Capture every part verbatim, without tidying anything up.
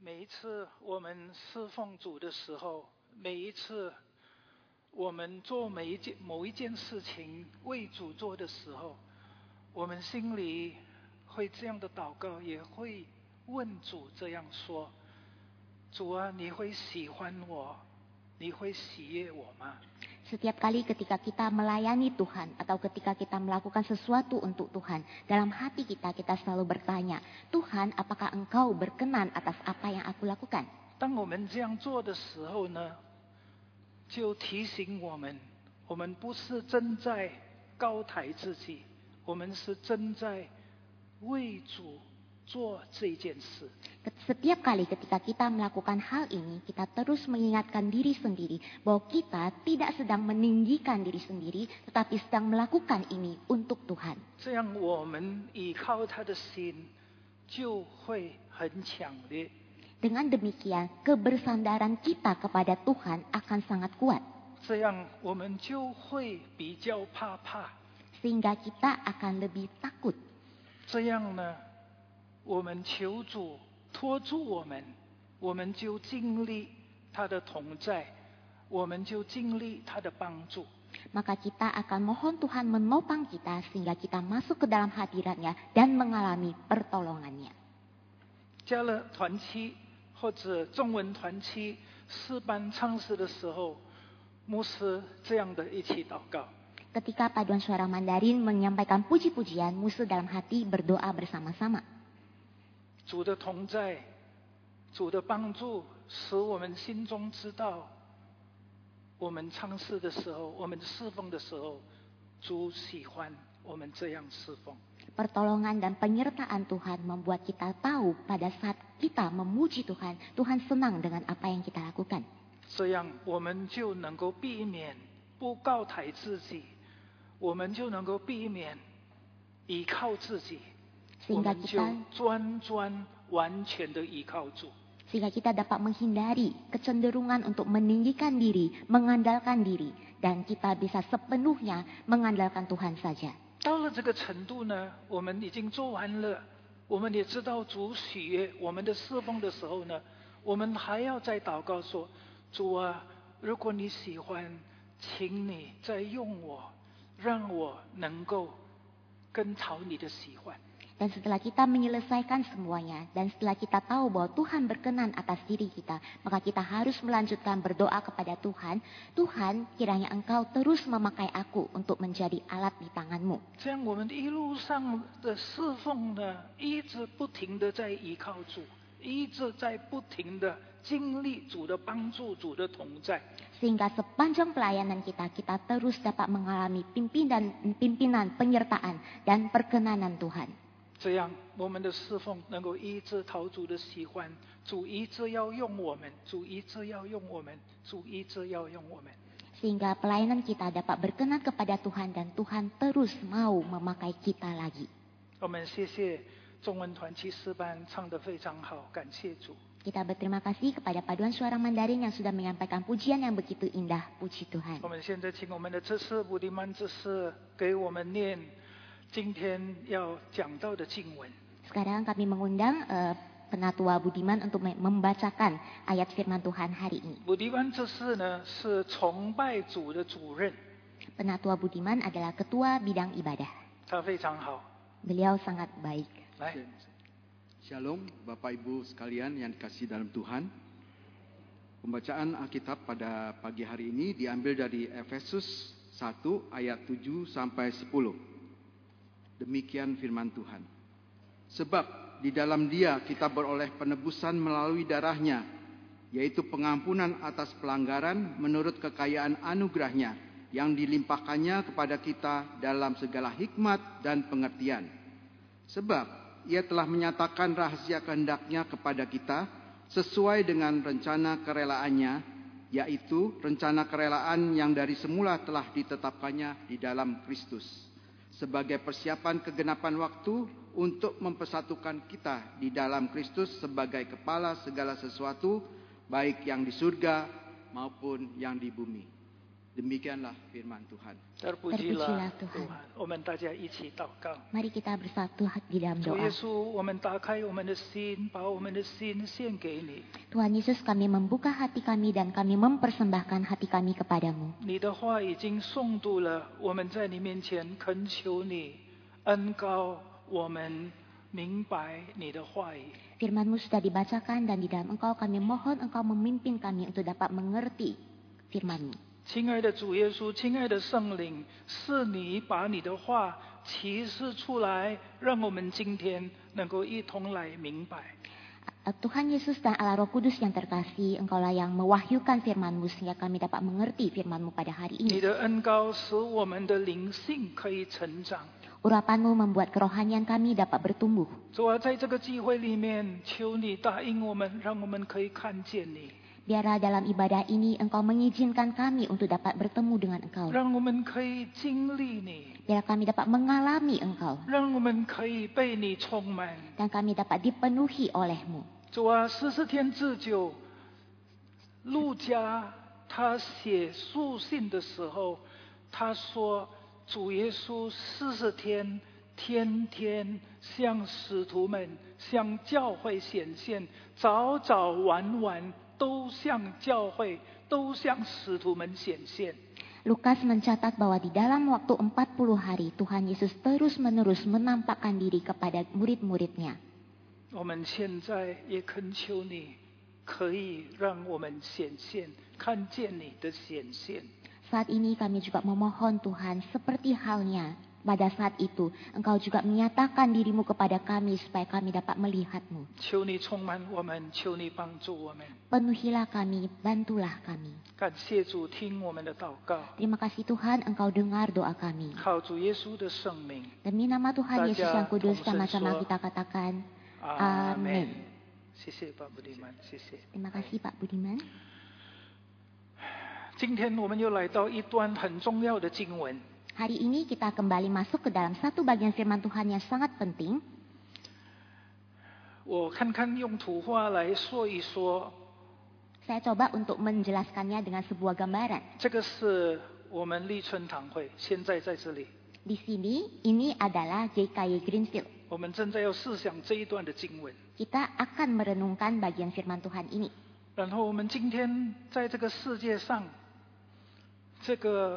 每一次我们侍奉主的时候，每一次我们做每一件某一件事情为主做的时候，我们心里会这样的祷告，也会问主这样说：主啊，你会喜欢我，你会喜悦我吗？ Setiap kali ketika kita melayani Tuhan atau ketika kita melakukan sesuatu untuk Tuhan, dalam hati kita kita selalu bertanya, Tuhan, apakah Engkau berkenan atas apa yang aku lakukan? 当我们这样做的时候呢，就提醒我们，我们不是真在高抬自己，我们是真在为主做这件事。 Setiap kali ketika kita melakukan hal ini, kita terus mengingatkan diri sendiri bahwa kita tidak sedang meninggikan diri sendiri, tetapi sedang melakukan ini untuk Tuhan. 这样我们依靠他的心就会很强烈。 Dengan demikian, kebersandaran kita kepada Tuhan akan sangat kuat. 这样我们就会比较怕怕。 Sehingga kita akan lebih takut. 这样呢，我们求主托住我们，我们就经历他的同在，我们就经历他的帮助。 Maka kita akan mohon Tuhan menopang kita sehingga kita masuk ke dalam hadiratnya dan mengalami pertolongannya. 加了团期或者中文团期诗班唱诗的时候，牧师这样的一起祷告。 Ketika paduan suara Mandarin menyampaikan puji-pujian, musuh dalam hati berdoa bersama-sama. 主的同在，主的帮助，使我们心中知道，我们唱诗的时候，我们侍奉的时候，主喜欢我们这样侍奉。 Pertolongan dan penyertaan Tuhan membuat kita tahu pada saat kita memuji Tuhan, Tuhan senang dengan apa yang kita lakukan. 这样我们就能够避免不高抬自己，我们就能够避免依靠自己。 我 Sehingga 们就 kita 专专完全的依靠主。 sehingga kita dapat menghindari kecenderungan untuk meninggikan diri, mengandalkan diri, dan kita bisa sepenuhnya mengandalkan Tuhan saja. 到了这个程度呢，我们已经做完了，我们也知道主喜悦我们的侍奉的时候呢，我们还要再祷告说：主啊，如果你喜欢，请你再用我，让我能够更讨你的喜欢。 Dan setelah kita menyelesaikan semuanya, dan setelah kita tahu bahwa Tuhan berkenan atas diri kita, maka kita harus melanjutkan berdoa kepada Tuhan. Tuhan, kiranya Engkau terus memakai aku untuk menjadi alat di tangan-Mu. 这样我们一路上的侍奉呢，一直不停的在依靠主，一直在不停的经历主的帮助，主的同在。 Sehingga sepanjang pelayanan kita, kita terus dapat mengalami pimpinan, pimpinan penyertaan dan perkenanan Tuhan. 这样我们的侍奉能够一直讨主的喜欢，主一直要用我们，主一直要用我们，主一直要用我们。 Sehingga pelayanan kita dapat berkenan kepada Tuhan dan Tuhan terus mau memakai kita lagi. 我们谢谢中文团契诗班唱得非常好，感谢主。 Kita berterima kasih kepada paduan suara Mandarin yang sudah menyampaikan pujian yang begitu indah. Puji Tuhan. 我们现在请我们的知识布迪曼知识给我们念今天要讲到的经文。 Sekarang kami mengundang uh, Penatua Budiman untuk membacakan ayat firman Tuhan hari ini. 布迪曼知识呢是崇拜主的主任， Penatua Budiman adalah ketua bidang ibadah. 他非常好。 Beliau sangat baik. 来， Shalom Bapak Ibu sekalian yang dikasihi dalam Tuhan. Pembacaan Alkitab pada pagi hari ini diambil dari Efesus satu ayat tujuh sampai sepuluh. Demikian firman Tuhan. Sebab di dalam Dia kita beroleh penebusan melalui darahnya, yaitu pengampunan atas pelanggaran menurut kekayaan anugerahnya yang dilimpahkannya kepada kita dalam segala hikmat dan pengertian. Sebab Ia telah menyatakan rahasia kehendaknya kepada kita sesuai dengan rencana kerelaannya, yaitu rencana kerelaan yang dari semula telah ditetapkannya di dalam Kristus, sebagai persiapan kegenapan waktu untuk mempersatukan kita di dalam Kristus sebagai kepala segala sesuatu, baik yang di surga maupun yang di bumi. Demikianlah firman Tuhan. Terpujilah Tuhan. 我们大家一起祷告。 Mari kita bersatu di dalam 主 doa. 耶稣，我们打开我们的心，把我们的心献给你。 Tuhan Yesus, kami membuka hati kami dan kami mempersembahkan hati kami kepadamu. 你的话已经诵读了，我们在你面前恳求你恩膏我们明白你的话语。 Firman-Mu sudah dibacakan dan di dalam Engkau kami mohon Engkau memimpin kami untuk dapat mengerti firman-Mu. 亲爱的主耶稣，亲爱的圣灵，是你把你的话启示出来，让我们今天能够一同来明白。 Tuhan Yesus dan Allah Roh Kudus yang terkasih, Engkaulah yang mewahyukan firman-Mu sehingga kami dapat mengerti firman-Mu pada hari 你 ini. 的恩膏使我们的灵性可以成长。 Urapan-Mu membuat kerohanian kami dapat bertumbuh. 主啊，在这个机会里面，求你答应我们，让我们可以看见你， Biarlah dalam ibadah ini Engkau mengizinkan kami untuk dapat bertemu dengan Engkau. 让我们可以经历你， Biarlah kami dapat mengalami Engkau 让我们可以被你充满。 dan kami dapat dipenuhi oleh-Mu. 主啊，四十天之久，路加他写书信的时候，他说主耶稣四十天天天向使徒们、向教会显现，早早晚晚都向教会、都向使徒们显现。 Lukas mencatat bahwa di dalam waktu empat puluh hari Tuhan Yesus terus-menerus menampakkan diri kepada murid-muridnya. 我们现在也恳求你，可以让我们显现，看见你的显现。 Saat ini kami juga memohon Tuhan, seperti halnya pada saat itu Engkau juga menyatakan diri-Mu kepada kami supaya kami dapat melihat-Mu. 求你充满我们，求你帮助我们。 Penuhilah kami, bantulah kami. 感谢主，听我们的祷告， Terima kasih Tuhan, Engkau dengar doa kami. 靠主耶稣的圣名， Demi nama Tuhan Yesus yang kudus, Daja, sama-sama Thompson kita katakan, 阿 Amin. 谢谢巴布迪曼，谢谢。 Terima kasih Pak Budiman. 今天我们又来到一段很重要的经文， Hari ini kita kembali masuk ke dalam satu bagian firman Tuhan yang sangat penting. 我看看用图画来说一说。 Saya coba untuk menjelaskannya dengan sebuah gambaran. 这个是我们立春堂会，现在在这里， Di sini, ini adalah J K Y Greenfield. 我们正在要思想这一段的经文。 Kita akan merenungkan bagian firman Tuhan ini. 然后我们今天在这个世界上，这个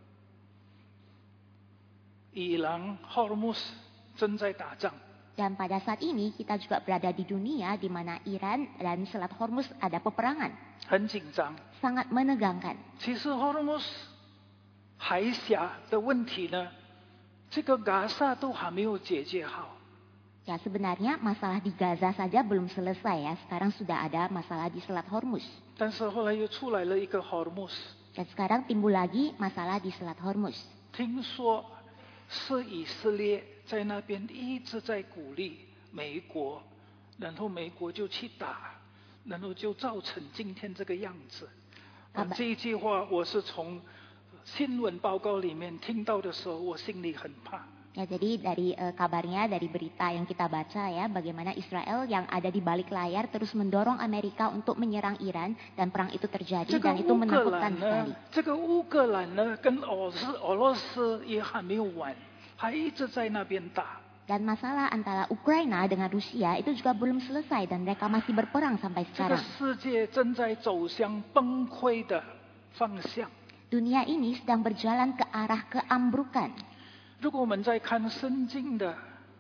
伊朗霍尔木斯正在打仗。 Dan pada saat ini kita juga berada di dunia di mana Iran dan Selat Hormuz ada peperangan. 很紧张。 Sangat menegangkan. 其实霍尔木斯海峡的问题呢，这个加沙都还没有解决好。 Ya sebenarnya masalah di Gaza saja belum selesai ya. Sekarang sudah ada masalah di Selat Hormuz. 但是后来又出来了一个霍尔木斯， Dan sekarang timbul lagi masalah di Selat Hormuz. 听说是以色列在那边一直在鼓励美国，然后美国就去打，然后就造成今天这个样子。啊，这一句话我是从新闻报告里面听到的时候，我心里很怕。 Ya, jadi dari uh, kabarnya, dari berita yang kita baca ya, bagaimana Israel yang ada di balik layar terus mendorong Amerika untuk menyerang Iran dan perang itu terjadi 这个 dan itu 乌克 menakutkan 兰 sekali. 呢，这个乌克兰呢，跟俄斯俄罗斯也还没有完，还一直在那边打。 Dan masalah antara Ukraina dengan Rusia itu juga belum selesai dan mereka masih berperang sampai 这个 sekarang. 世界正在走向崩溃的方向。 Dunia ini sedang berjalan ke arah keambrukan. 如果我们在看圣经的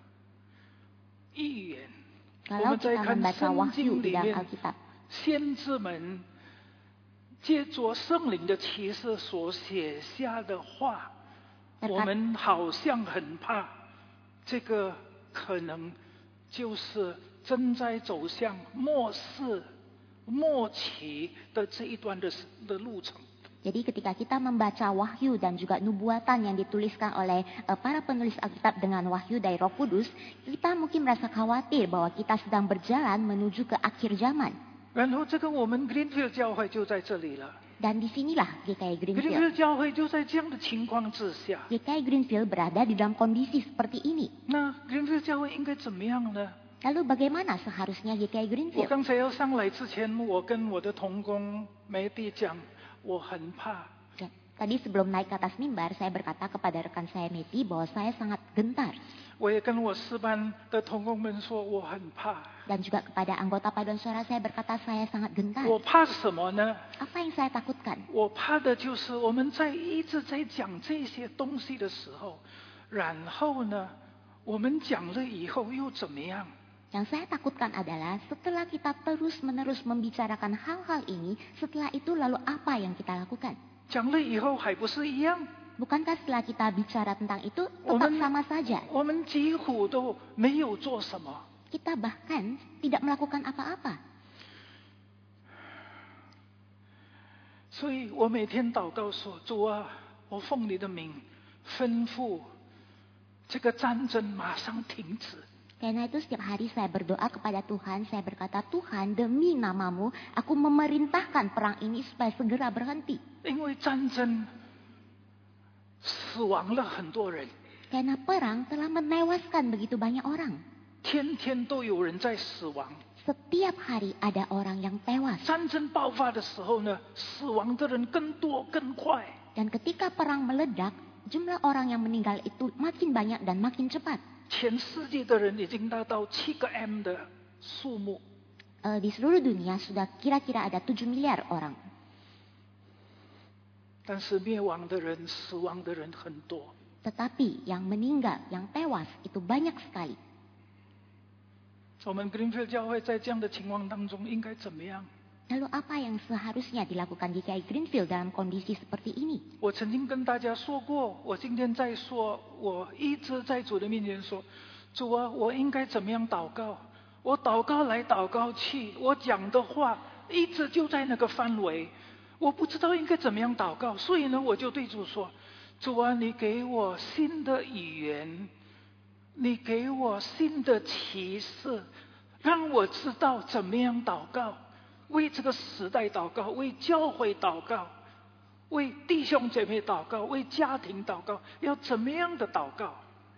预言，我 Kalau 们在 kita 看 membaca 圣 wahyu 经 di 里 dalam 面， Alkitab, 先知们借着圣灵的启示所写下的话， terkait 我们好像很怕，这个可能就是正在走向末世、末期的这一段的的路程。 Jadi ketika kita membaca wahyu dan juga nubuatan yang dituliskan oleh uh, para penulis Alkitab dengan wahyu dari Roh Kudus, kita mungkin merasa khawatir bahwa kita sedang berjalan menuju ke akhir zaman. 然后这个我们 Greenfield 教会就在这里了。 Dan disinilah G K I Greenfield. Greenfield 教会就在这样的情况之下， G K I Greenfield berada di dalam kondisi seperti ini. 那 Greenfield 教会应该怎么样呢？ Lalu bagaimana seharusnya G K I 我 Greenfield? 刚才要上来之前，我跟我的同工梅蒂讲，我很怕。 Ya, Tadi sebelum naik ke atas mimbar, saya berkata kepada rekan saya Meti bahwa saya sangat gentar. 我也跟我师班的同工们说，我很怕。 Dan juga kepada anggota paduan suara saya berkata saya sangat gentar. 我怕什么呢？ Apa yang saya takutkan? 我怕的就是我们在一直在讲这些东西的时候，然后呢，我们讲了以后又怎么样？ Yang saya takutkan adalah setelah kita terus-menerus membicarakan hal-hal ini, setelah itu lalu apa yang kita lakukan? 讲了以后还不是一样？ Bukankah setelah kita bicara tentang itu tetap Omen- sama saja? 我们几乎都没有做什么。 Kita bahkan tidak melakukan apa-apa. 所以我每天祷告说：“主啊，我奉你的名吩咐这个战争马上停止。” Karena itu setiap hari saya berdoa kepada Tuhan, saya berkata, Tuhan demi namamu, aku memerintahkan perang ini supaya segera berhenti. 因为战争死亡了很多人， Karena perang telah menewaskan begitu banyak orang. 天天都有人在死亡。 Setiap hari ada orang yang tewas. 战争爆发的时候呢，死亡的人更多更快。 Dan ketika perang meledak, jumlah orang yang meninggal itu makin banyak dan makin cepat. 全世界的人已经达到七个 M 的数目。 Eh, di seluruh dunia sudah kira-kira ada tujuh miliar orang. 但是灭亡的人、死亡的人很多。 Tetapi yang meninggal, yang tewas itu banyak sekali. 我们 Greenfield 教会在这样的情况当中应该怎么样？ Lalu apa yang seharusnya dilakukan G K I Greenfield dalam kondisi seperti ini? 我曾经跟大家说过，我今天在说，我一直在主的面前说，主啊，我应该怎么样祷告？我祷告来祷告去，我讲的话一直就在那个范围，我不知道应该怎么样祷告，所以呢，我就对主说，主啊，你给我新的语言，你给我新的启示，让我知道怎么样祷告。 为这个时代祷告，为教会祷告，为弟兄姐妹祷告，为家庭祷告，要怎么样的祷告？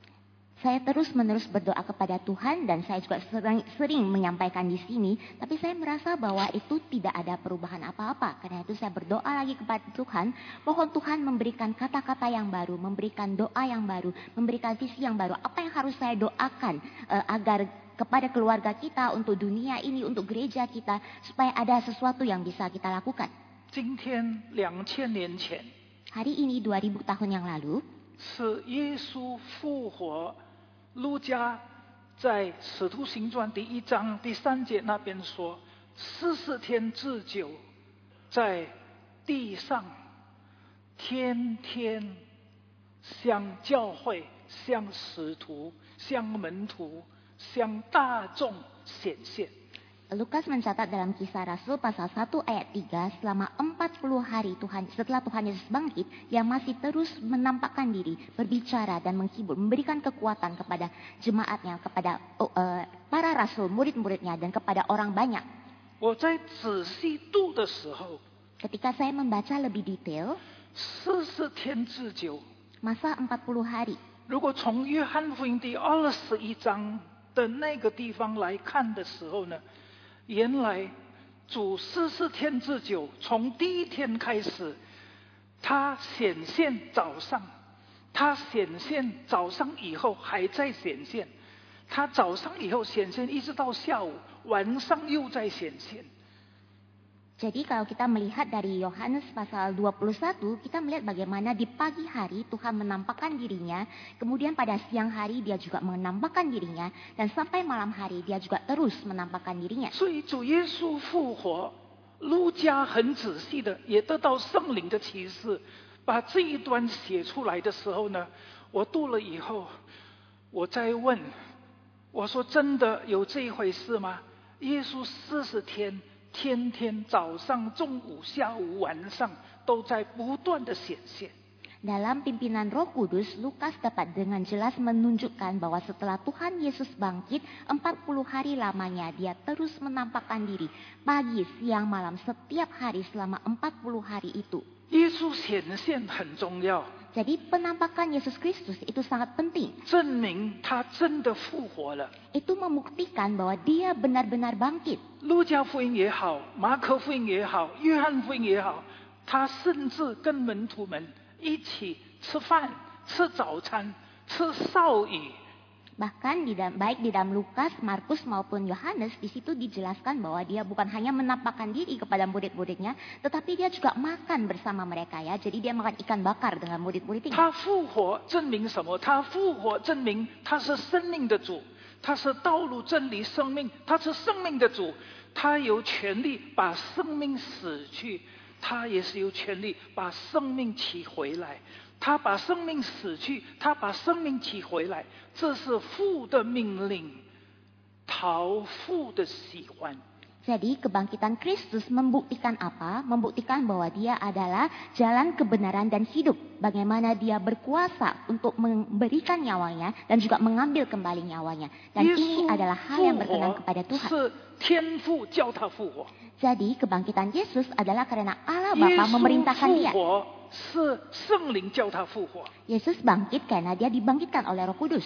Saya terus-menerus berdoa kepada Tuhan dan saya juga sering, sering menyampaikan di sini, tapi saya merasa bahwa itu tidak ada perubahan apa-apa. Karena itu saya berdoa lagi kepada Tuhan, mohon Tuhan memberikan kata-kata yang baru, memberikan doa yang baru, memberikan visi yang baru. Apa yang harus saya doakan eh, agar kepada keluarga kita, untuk dunia ini, untuk gereja kita, supaya ada sesuatu yang bisa kita lakukan. 今天两千年前 Hari ini dua ribu tahun yang lalu, 是耶稣复活。路加在使徒行传第一章第三节那边说，四十天之久，在地上天天向教会、向使徒、向门徒、向大众显现。 Lukas mencatat dalam Kisah Rasul pasal satu ayat tiga, selama empat puluh hari Tuhan, setelah Tuhan Yesus bangkit, dia masih terus menampakkan diri, berbicara dan menghibur, memberikan kekuatan kepada jemaatnya, kepada uh, para rasul, murid-muridnya, dan kepada orang banyak. 我在仔细读的时候， Ketika saya membaca lebih detail, 四十天之久， masa empat puluh hari. 如果从约翰福音第二十一章的那个地方来看的时候呢？ 原来主四十天之久，从第一天开始，他显现早上，他显现早上以后还在显现，他早上以后显现一直到下午，晚上又在显现。 Jadi kalau kita melihat dari Yohanes pasal dua puluh satu, kita melihat bagaimana di pagi hari Tuhan menampakkan dirinya, kemudian pada siang hari dia juga menampakkan dirinya, dan sampai malam hari dia juga terus menampakkan dirinya. 所以主耶稣复活，路加很仔细的也得到圣灵的启示，把这一段写出来的时候呢，我读了以后，我在问，我说真的有这一回事吗？耶稣四十天。 天天早上、中午、下午、晚上都在不断的显现。 Dalam pimpinan Roh Kudus, Lukas dapat dengan jelas menunjukkan bahwa setelah Tuhan Yesus bangkit, empat puluh hari lamanya dia terus menampakkan diri. Pagi, siang, malam, setiap hari selama empat puluh hari itu. 耶稣显现很重要， Jadi penampakan Yesus Kristus itu sangat penting. 证明他真的复活了。 Itu membuktikan bahwa dia benar-benar bangkit. 路加福音也好，马可福音也好，约翰福音也好， 他甚至跟门徒们一起吃饭、吃早餐、吃少语。 Bahkan di dalam, baik di dalam Lukas, Markus maupun Yohanes, di situ dijelaskan bahwa dia bukan hanya menampakkan diri kepada murid-muridnya, tetapi dia juga makan bersama mereka ya. Jadi dia makan ikan bakar dengan murid-muridnya. 他复活证明什么？他复活证明他是生命的主，他是道路、真理、生命，他是生命的主，他有权利把生命死去，他也是有权利把生命起回来。 他把生命死去，他把生命起回来，这是父的命令，讨父的喜欢。 Jadi kebangkitan Kristus membuktikan apa? Membuktikan bahwa dia adalah jalan kebenaran dan hidup. Bagaimana dia berkuasa untuk memberikan nyawanya dan juga mengambil kembali nyawanya. Dan ini adalah hal yang berkenan kepada Tuhan. Jadi kebangkitan Yesus adalah karena Allah Bapa memerintahkan dia. Yesus bangkit karena dia dibangkitkan oleh Roh Kudus.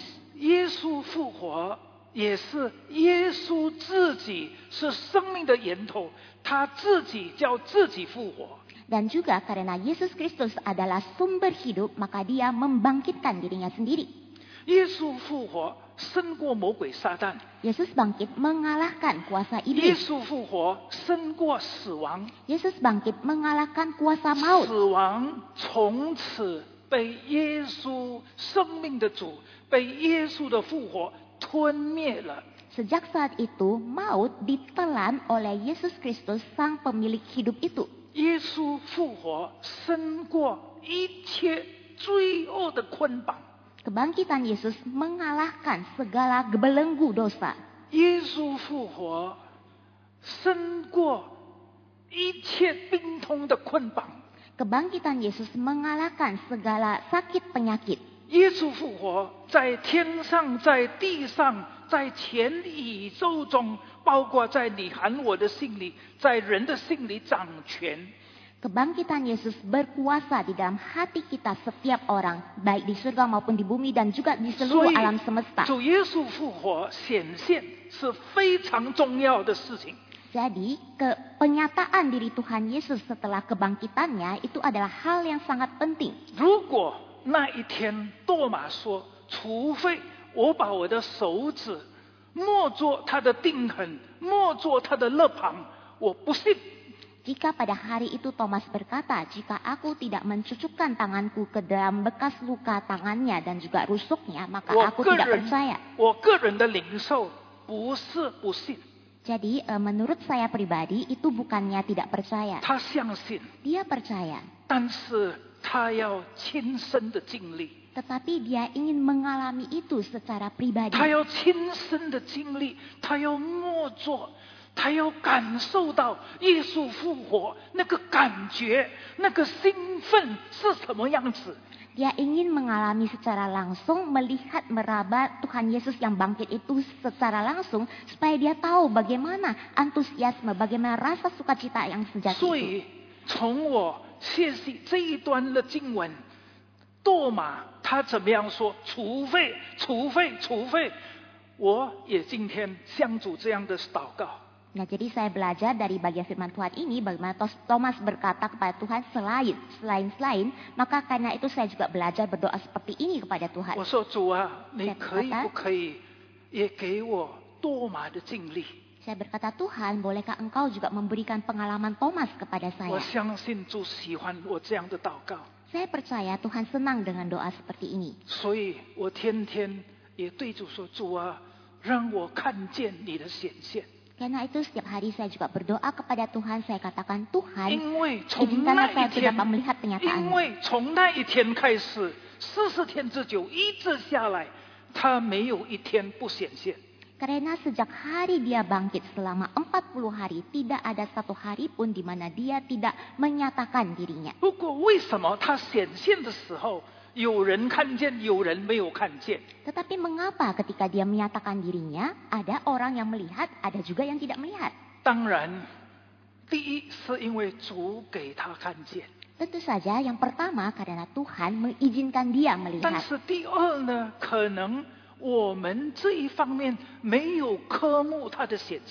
也是耶稣自己是生命的源头，他自己叫自己复活。 Dan juga karena Yesus Kristus adalah sumber hidup, maka dia membangkitkan dirinya sendiri. 耶稣复活胜过魔鬼撒旦。 Yesus bangkit mengalahkan kuasa 耶 iblis. 稣复活胜过死亡。 Yesus bangkit mengalahkan kuasa maut. 死亡从此被耶稣生命的主，被耶稣的复活 吞灭了。 Sejak saat itu, maut ditelan oleh Yesus Kristus, sang pemilik hidup itu. 耶稣复活胜过一切罪恶的捆绑。 Kebangkitan Yesus mengalahkan segala belenggu dosa. 耶稣复活胜过一切病痛的捆绑。 Kebangkitan Yesus mengalahkan segala sakit penyakit. 耶稣复活，在天上，在地上，在全宇宙中，包括在你和我的心里，在人的心里掌权。 Kebangkitan Yesus berkuasa di dalam hati kita setiap orang, baik di surga maupun di bumi dan juga di 所 seluruh 以 alam semesta. 主耶稣复活显现是非常重要的事情。 Jadi, ke penyataan diri Tuhan Yesus setelah kebangkitannya itu adalah hal yang sangat penting. 如果那一天多马说：“除非我把我的手指摸作他的钉痕，摸作他的肋旁，我不信。” Jika pada hari itu Thomas berkata, jika aku tidak mencucukkan tanganku ke dalam bekas luka tangannya dan juga rusuknya, maka 我 aku 个 tidak 人 percaya. 我个人的领受不是不信， Jadi eh, menurut saya pribadi itu bukannya tidak percaya. 他相信， Dia percaya, 但是他要亲身的经历， tetapi dia ingin mengalami itu secara pribadi. 他要亲身的经历，他要默做，他要感受到耶稣复活那个感觉，那个兴奋是什么样子。 Dia ingin mengalami secara langsung, melihat meraba Tuhan Yesus yang bangkit itu secara langsung, supaya dia tahu bagaimana antusiasme, bagaimana rasa sukacita yang sejati 所 itu. 以从我学习这一段的经文，多马他怎么样说？除非，除非，除非，我也今天向主这样的祷告。 Nah, jadi saya belajar dari bagian firman Tuhan ini bagaimana Thomas berkata kepada Tuhan selain, selain, selain, maka karena itu saya juga belajar berdoa seperti ini kepada Tuhan. 我说主啊，你可以不可以也给我多马的经历？ Saya berkata, Tuhan, bolehkah engkau juga memberikan pengalaman Thomas kepada 我 saya? 相信主喜欢我这样的祷告， Saya percaya Tuhan senang dengan doa seperti ini. 所以我天天也对主说：主啊，让我看见你的显现。 Karena itu setiap hari saya juga berdoa kepada Tuhan. Saya katakan, Tuhan, 因为从 izinkanlah 那 saya 一 sudah 天， dapat melihat 因 kenyataannya. 为从那一天开始，四十天之久一直下来，他没有一天不显现。 Karena sejak hari dia bangkit selama empat puluh hari, tidak ada satu hari pun di mana dia tidak menyatakan dirinya. 不过为什么他显现的时候，有人看见，有人没有看见？ Tetapi mengapa ketika dia menyatakan dirinya, ada orang yang melihat, ada juga yang tidak melihat? 当然，第一是因为主给他看见， Tentu saja yang pertama karena Tuhan mengizinkan dia 但 melihat. 是第二呢，可能我们这一方面没有科目他的显现。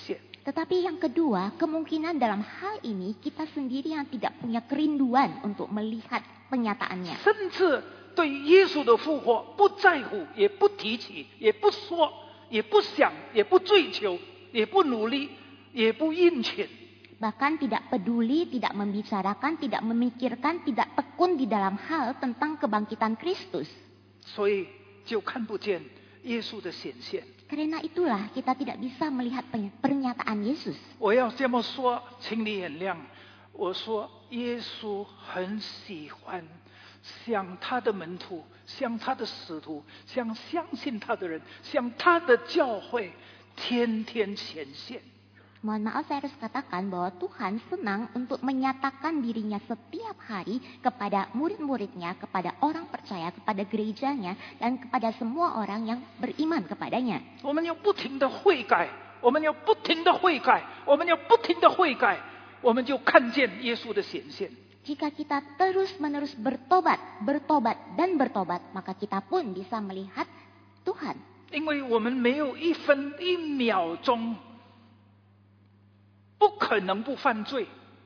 Tetapi yang kedua, kemungkinan dalam hal ini kita sendiri yang tidak punya kerinduan untuk melihat penyataannya. 甚至对耶稣的复活不在乎，也不提起，也不说，也不想，也不追求，也不努力，也不殷勤。 Bahkan tidak peduli, tidak membicarakan, tidak memikirkan, tidak tekun di dalam hal tentang kebangkitan Kristus. 所以就看不见耶稣的显现。 Karena itulah kita tidak bisa melihat pernyataan Yesus. 我要这么说，请你原谅。我说，耶稣很喜欢向他的门徒、向他的使徒、向相信他的人、向他的教会，天天显现。 Mohon maaf saya harus katakan bahwa Tuhan senang untuk menyatakan dirinya setiap hari kepada murid-muridnya, kepada orang percaya, kepada gerejanya, dan kepada semua orang yang beriman kepadanya. 我们要不停的悔改，我们要不停的悔改，我们要不停的悔改，我们就看见耶稣的显现。 Jika kita terus-menerus bertobat, bertobat, dan bertobat, maka kita pun bisa melihat Tuhan. 因为我们没有一分一秒钟 不可能不犯罪，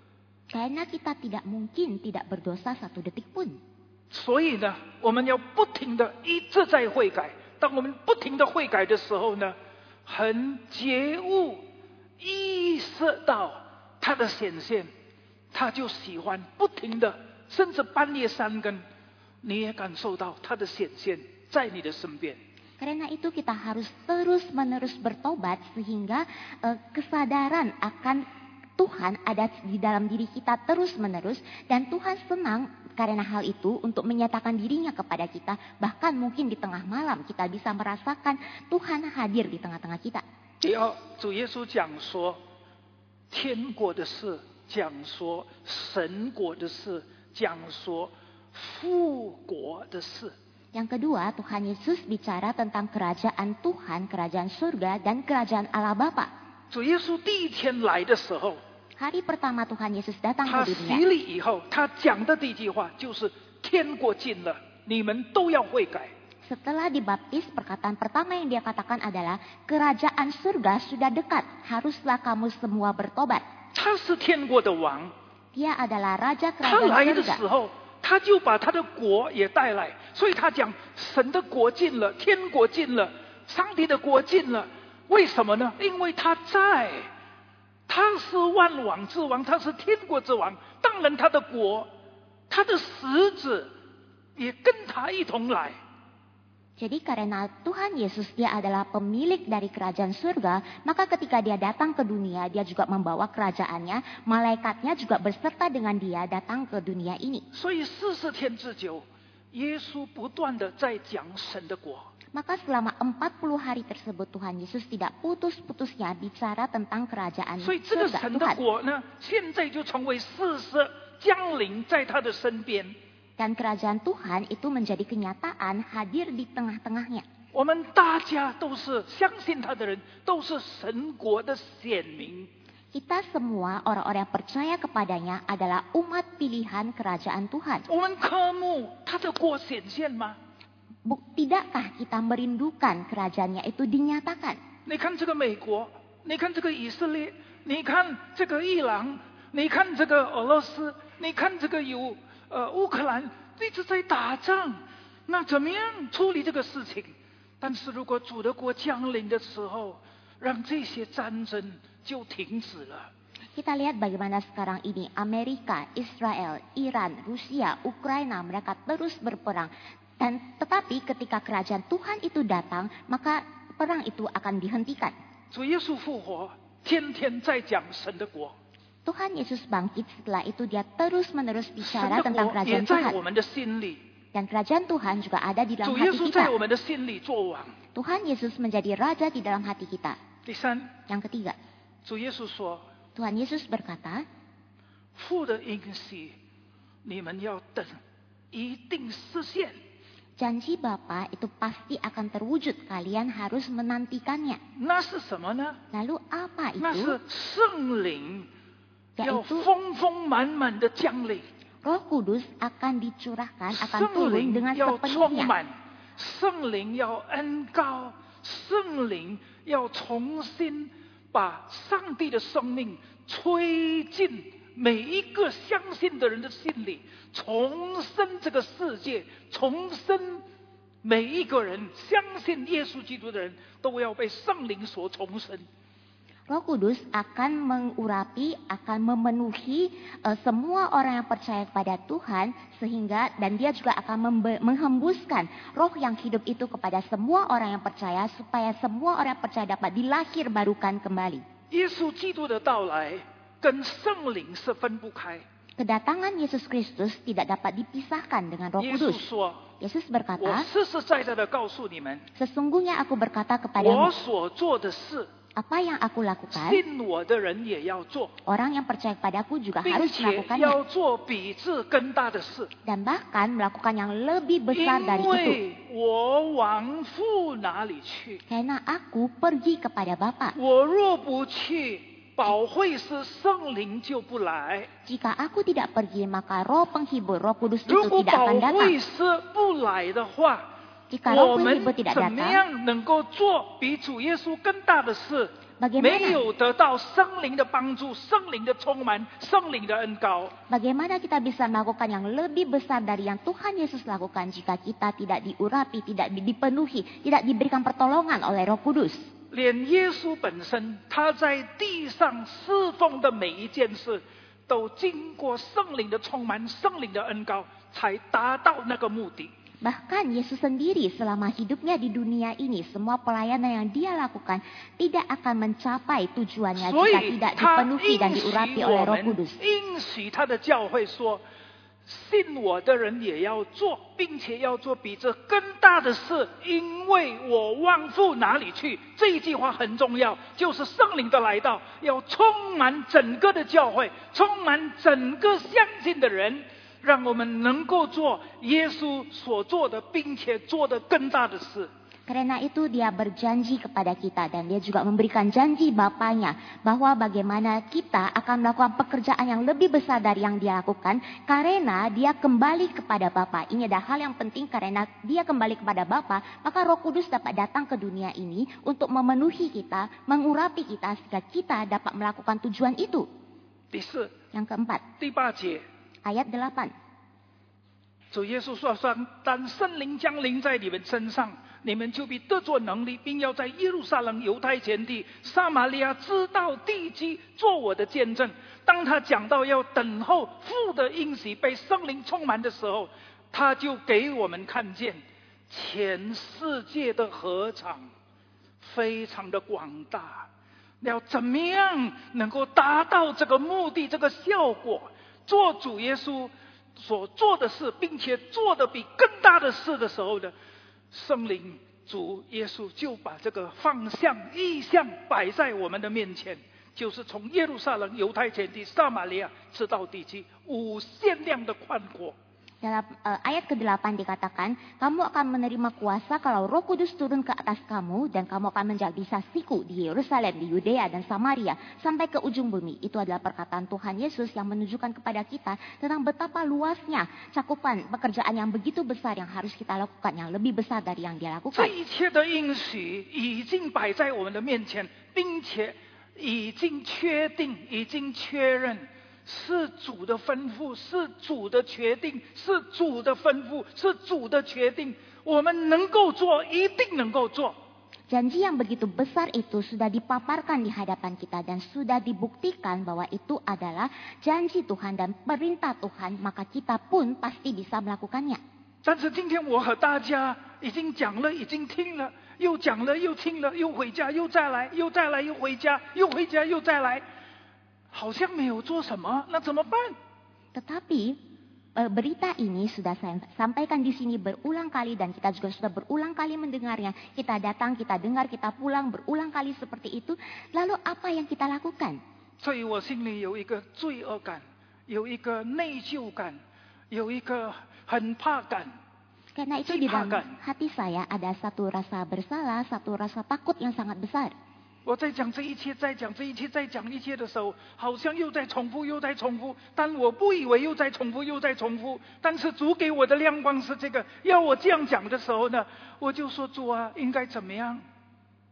Karena kita tidak mungkin tidak berdosa satu detik pun. 所以呢，我们要不停的一直在悔改。当我们不停的悔改的时候呢，很觉悟，意识到他的显现，他就喜欢不停的，甚至半夜三更，你也感受到他的显现在你的身边。 Karena itu kita harus terus-menerus bertobat sehingga uh, kesadaran akan Tuhan ada di dalam diri kita terus-menerus. Dan Tuhan senang karena hal itu untuk menyatakan dirinya kepada kita. Bahkan mungkin di tengah malam kita bisa merasakan Tuhan hadir di tengah-tengah kita. 第二，主耶稣讲说天国的事，讲说神国的事，讲说复国的事。 Yang kedua, Tuhan Yesus bicara tentang kerajaan Tuhan, kerajaan surga, dan kerajaan Allah Bapa. 主耶稣第一天来的时候， Hari pertama Tuhan Yesus datang 他 ke 洗 dunia. 礼以后，他讲的第一句话就是“天国近了，你们都要悔改。” Setelah dibaptis, perkataan pertama yang dia katakan adalah, kerajaan surga sudah dekat, haruslah kamu semua bertobat. 他是天国的王， Dia adalah raja 他来 kerajaan 的时 surga. 候，他就把他的国也带来，所以他讲神的国近了，天国近了，上帝的国近了。为什么呢？因为他在，他是万王之王，他是天国之王。当然，他的国，他的使者也跟他一同来。 Jadi karena Tuhan Yesus dia adalah pemilik dari kerajaan surga, maka ketika dia datang ke dunia, dia juga membawa kerajaannya, malaikatnya juga berserta dengan dia datang ke dunia ini. 所以四十天之久，耶稣不断的在讲神的国。 Maka selama empat puluh hari tersebut Tuhan Yesus tidak putus-putusnya bicara tentang kerajaan 所以这个 surga 神的 Tuhan. 国呢，现在就成为事实降临在他的身边。 Dan kerajaan Tuhan itu menjadi kenyataan hadir di tengah-tengahnya. 我们大家都是相信他的人，都是神国的显明。 Kita semua orang-orang yang percaya kepadanya adalah umat pilihan kerajaan Tuhan. 我们渴慕他的国显现吗？ Buk- Tidakkah kita merindukan kerajaannya itu dinyatakan? 你看这个美国，你看这个以色列，你看这个伊朗，你看这个俄罗斯，你看这个有呃乌克兰一直在打仗，那怎么样处理这个事情？但是如果主的国降临的时候，让这些战争就停止了。 Kita lihat bagaimana sekarang ini Amerika, Israel, Iran, Rusia, Ukraina mereka terus berperang. Dan tetapi ketika kerajaan Tuhan itu datang, maka perang itu akan dihentikan. 主耶稣复活，天天在讲神的国， Tuhan Yesus bangkit, setelah itu dia terus-menerus 神 bicara 的 tentang 国也 kerajaan 在 Tuhan. 我们的心里。 Dan kerajaan Tuhan juga ada di dalam 主耶 hati 稣在 kita. 我们的心里做王。 Tuhan Yesus menjadi raja di dalam hati kita. 第三， Yang ketiga, 主耶稣说。 Tuhan Yesus berkata, 父的应许，你们要等，一定实现。 janji Bapa itu pasti akan terwujud. Kalian harus menantikannya. 那是什么呢？ Lalu apa 那 itu? 是圣灵要 Yaitu 丰丰满满的降临， Roh Kudus akan dicurahkan, akan 圣 turun 灵 dengan 要充 sepenuhnya. 满，圣灵要恩高，圣灵要重新把上帝的生命吹进每一个相信的人的心里，重生这个世界，重生每一个人相信耶稣基督的人都要被圣灵所重生。 Roh Kudus akan mengurapi, akan memenuhi uh, semua orang yang percaya kepada Tuhan, sehingga dan dia juga akan membe- menghembuskan roh yang hidup itu kepada semua orang yang percaya, supaya semua orang yang percaya dapat dilahir barukan kembali. 耶稣基督的到来跟圣灵是分不开。 Kedatangan Yesus Kristus tidak dapat dipisahkan dengan Roh 耶稣 Kudus. 说 Yesus 我 berkata, 实实在在的告诉你们， sesungguhnya aku berkata 我 kepadamu, 所做的事， apa yang aku lakukan, 信我的人也要做， orang yang percaya kepadaku juga 并 harus 且 melakukannya. 要做比这更大的事， Dan bahkan melakukan yang lebih besar 因 dari itu. 为我往父哪里去？ Karena aku pergi kepada Bapa. 我若不去，保惠师圣灵就不来。 Jika aku tidak pergi, maka roh penghibur, Roh Kudus 如 itu 果 tidak 保 akan datang. 惠师不来的话， Jika 我 roh 们 penghibur tidak 怎么 datang, 样能够做比主耶稣更大的事？ Bagaimana? 没有得到圣灵的帮助、圣灵的充满、圣灵的恩膏。 bagaimana kita bisa melakukan yang lebih besar dari yang Tuhan Yesus lakukan jika kita tidak diurapi, tidak dipenuhi, tidak diberikan pertolongan oleh Roh Kudus. 连耶稣本身，他在地上侍奉的每一件事，都经过圣灵的充满、圣灵的恩膏，才达到那个目的。 Bahkan Yesus sendiri selama hidupnya di dunia ini, semua pelayanan yang dia lakukan tidak akan mencapai tujuannya 所 jika 以 tidak 他 dipenuhi 应 dan 许 diurapi 我 oleh Roh 们， Kudus. 应许他的教会说，信我的人也要做，并且要做比这更大的事，因为我往父哪里去。这一句话很重要，就是圣灵的来到，要充满整个的教会，充满整个相信的人。 让我们能够做耶稣所做的，并且做得更大的事。 Karena itu dia berjanji kepada kita dan dia juga memberikan janji Bapaknya bahwa bagaimana kita akan melakukan pekerjaan yang lebih besar dari yang dia lakukan karena dia kembali kepada Bapa. Ini adalah hal yang penting karena dia kembali kepada Bapa, maka Roh Kudus dapat datang ke dunia ini untuk memenuhi kita, mengurapi kita sehingga kita dapat melakukan tujuan itu. 第四， Yang keempat, 第八节， ayat delapan. 主耶稣说：“当圣灵降临在你们身上，你们就必得着能力，并要在耶路撒冷、犹太全地、撒玛利亚直到地极做我的见证。”当他讲到要等候父的应许被圣灵充满的时候，他就给我们看见全世界的合场非常的广大。要怎么样能够达到这个目的、这个效果？做主耶稣所做的事，并且做的比更大的事的时候呢，圣灵主耶稣就把这个方向意向摆在我们的面前，就是从耶路撒冷、犹太全地、撒玛利亚直到地极，无限量的宽阔。 Dalam uh, ayat kedelapan dikatakan, kamu akan menerima kuasa kalau Roh Kudus turun ke atas kamu dan kamu akan menjadi saksiku di Yerusalem, di Yudea dan Samaria sampai ke ujung bumi. Itu adalah perkataan Tuhan Yesus yang menunjukkan kepada kita tentang betapa luasnya cakupan pekerjaan yang begitu besar yang harus kita lakukan, yang lebih besar dari yang dia 这 lakukan. 一切的应许已经摆在我们的面前，并且已经确定，已经确认。 是主的吩咐，是主的决定，是主的吩咐，是主的决定。我们能够做，一定能够做。 Janji yang begitu besar itu sudah dipaparkan di hadapan kita dan sudah dibuktikan bahwa itu adalah janji Tuhan dan perintah Tuhan, maka kita pun pasti bisa melakukannya. 但是今天我和大家已经讲了，已经听了，又讲了，又听了，又回家，又再来，又再来，又回家，又回家，又再来。 好像没有做什么，那怎么办？ Tetapi e, berita ini sudah saya sampaikan di sini berulang kali dan kita juga sudah berulang kali mendengarnya. Kita datang, kita dengar, kita pulang berulang kali seperti itu. Lalu apa yang kita lakukan? 所以我心里有一个罪恶感，有一个内疚感，有一个很怕感。 Karena itu di dalam hati saya ada satu rasa bersalah, satu rasa takut yang sangat besar. 我在讲这一切，在讲这一切，在讲一切的时候，好像又在重复，又在重复。但我不以为又在重复，又在重复。但是主给我的亮光是这个，要我这样讲的时候呢，我就说主啊，应该怎么样？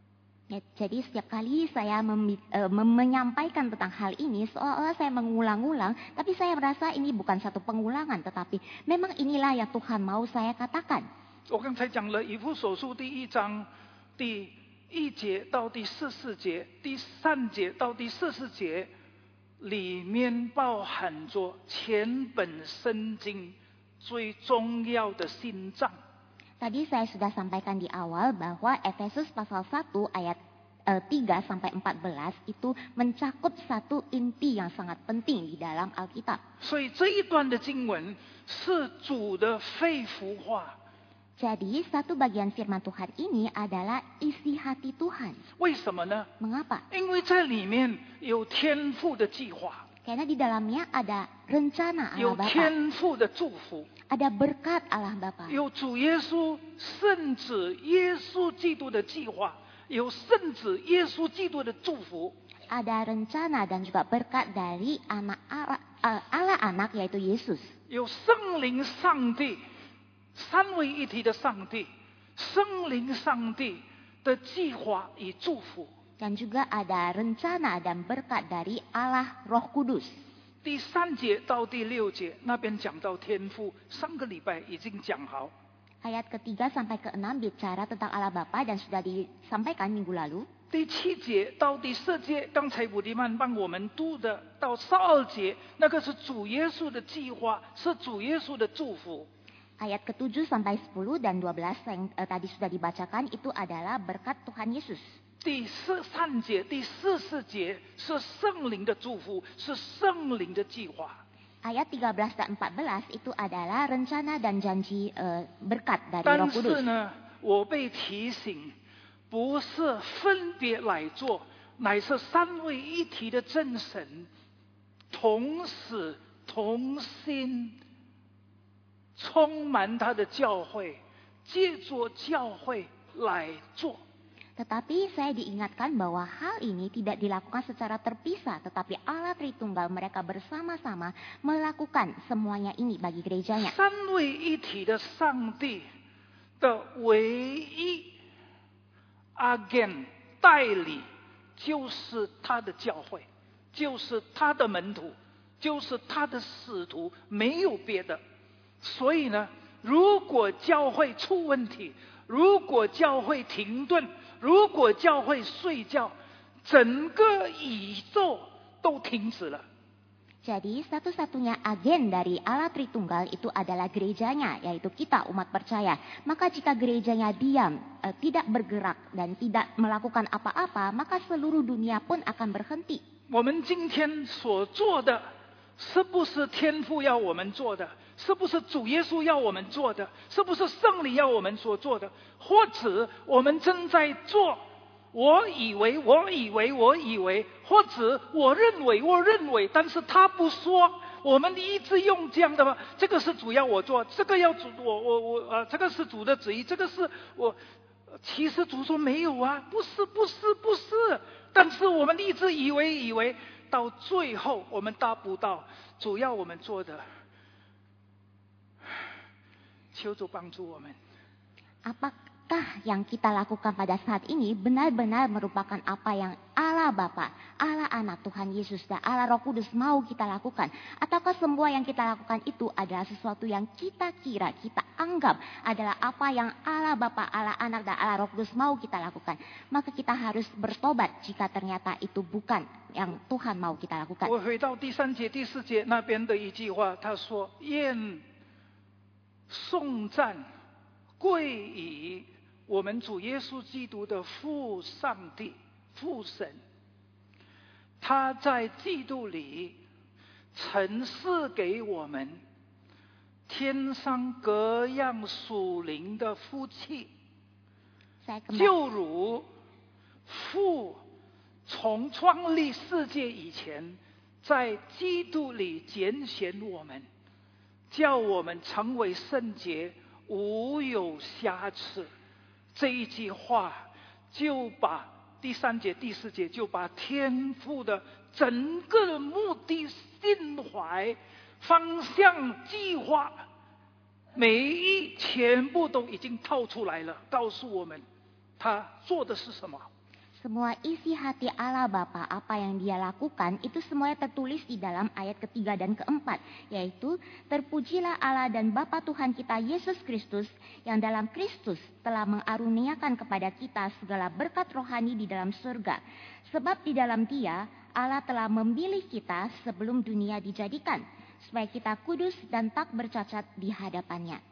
Ya, jadi setiap kali saya mem, e, menyampaikan tentang hal ini, seolah-olah saya mengulang-ulang, tapi saya merasa ini bukan satu pengulangan, tetapi memang inilah yang Tuhan mau saya katakan. 我刚才讲了以弗所书第一章第一节到第十四节，第三节到第十四节里面包含着全本圣经最重要的心脏。 Tadi saya sudah sampaikan di awal bahwa Efesus pasal satu ayat e, tiga sampai empat belas itu mencakup satu inti yang sangat penting di dalam Alkitab. 所以这一段的经文是主的肺腑话。 Jadi satu bagian firman Tuhan ini adalah isi hati Tuhan. 为什么呢？ Mengapa? 因为在里面有天父的计划， Karena di dalamnya ada rencana Allah 有 Bapa, 天父的祝福， ada berkat Allah Bapa, 有主耶稣圣子耶稣基督的计划，有圣子耶稣基督的祝福。 ada rencana dan juga berkat dari anak Allah, eh, Allah anak yaitu Yesus. 有圣灵上帝，三位一体的上帝，圣灵上帝的计划与祝福。 Dan juga ada rencana dan berkat dari Allah Roh Kudus. 第三节到第六节那边讲到天父，上个礼拜已经讲好。 Ayat ketiga sampai keenam bicara tentang Allah Bapa dan sudah disampaikan minggu lalu. 第七节到第十节，刚才伍迪曼帮我们读的，到十二节，那个是主耶稣的计划，是主耶稣的祝福。 Ayat ketujuh sampai sepuluh dan dua belas yang eh, tadi sudah dibacakan itu adalah berkat Tuhan Yesus. 第十三节、第十四节是圣灵的祝福，是圣灵的计划。 Ayat tiga belas dan empat belas itu adalah rencana dan janji eh, berkat dari 但 Roh 是 Kudus. 呢，我被提醒，不是分别来做，乃是三位一体的真神，同死同心，充满他的教会，借着教会来做。 Tetapi saya diingatkan bahwa hal ini tidak dilakukan secara terpisah, tetapi Allah Tritunggal mereka bersama-sama melakukan semuanya ini bagi gerejanya. 三位一体的上帝的唯一 agent 代理，就是他的教会，就是他的门徒，就是他的使徒，没有别的。所以呢，如果教会出问题，如果教会停顿，如果教会睡觉，整个宇宙都停止了。 Jadi satu-satunya agen dari Allah Tritunggal itu adalah gerejanya, yaitu kita umat percaya. Maka jika gerejanya diam, eh, tidak bergerak dan tidak melakukan apa-apa, maka seluruh dunia pun akan berhenti. 我们今天所做的，是不是天父要我们做的？是不是主耶稣要我们做的？是不是圣灵要我们所做的？或者我们正在做？ 我以为，我以为，我以为，或者我认为，我认为，但是他不说。我们一直用这样的吗？这个是主要我做，这个要主我我我呃，这个是主的旨意，这个是我。其实主说没有啊，不是不是不是。但是我们一直以为以为，到最后我们达不到主要我们做的。求主帮助我们。 Apakah yang kita lakukan pada saat ini benar-benar merupakan apa yang Allah Bapa, Allah Anak, Tuhan Yesus, dan Allah Roh Kudus mau kita lakukan? Ataukah semua yang kita lakukan itu adalah sesuatu yang kita kira, kita anggap adalah apa yang Allah Bapa, Allah Anak, dan Allah Roh Kudus mau kita lakukan? Maka kita harus bertobat jika ternyata itu bukan yang Tuhan mau kita lakukan. 我回到第三节、第四节那边的一句话，他说：“愿颂赞归于我们主耶稣基督的父上帝、父神，他在基督里曾赐给我们天上各样属灵的福气， Saya kembali. 就如父从创立世界以前，在基督里拣选我们，叫我们成为圣洁，无有瑕疵。”这一句话就把第三节、第四节就把天父的整个的目的、心怀、方向、计划，每一全部都已经套出来了，告诉我们他做的是什么。 Semua isi hati Allah Bapa, apa yang Dia lakukan, itu semuanya tertulis di dalam ayat ketiga dan keempat, yaitu terpujilah Allah dan Bapa Tuhan kita Yesus Kristus, yang dalam Kristus telah mengaruniakan kepada kita segala berkat rohani di dalam surga. Sebab di dalam Dia Allah telah memilih kita sebelum dunia dijadikan, supaya kita kudus dan tak bercacat di hadapan-Nya.